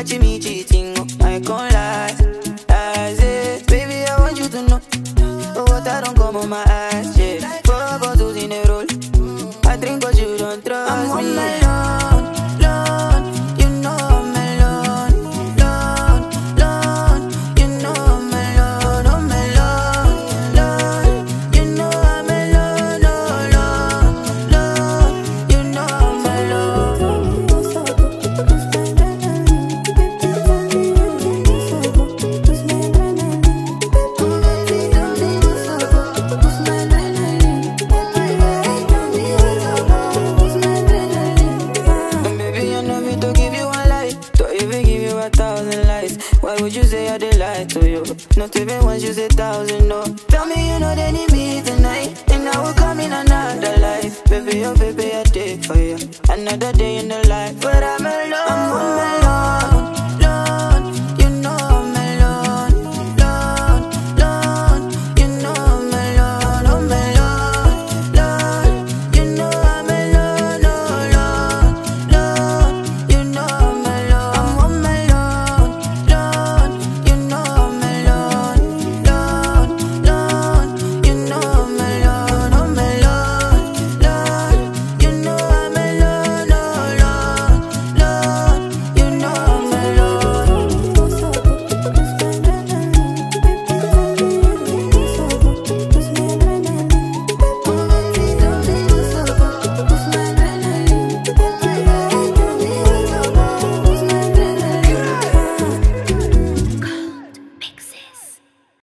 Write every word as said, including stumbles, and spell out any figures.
catching me cheating, oh, I can't lie. I say, baby, I want you to know. Oh, what I don't come on my eyes, yeah. Four bottles in a roll. I drink but you don't trust I'm me. I'm alone, alone. You know I'm alone, alone, alone. You know I'm alone, I'm alone, alone. You know I'm alone, alone, alone. You know I'm alone. Why would you say I did lie to you? Not even once you say thousand, no. Tell me you know they need me tonight, and I will come in another life. Baby, oh baby, I take for you. Another day in the life, but I'm alone.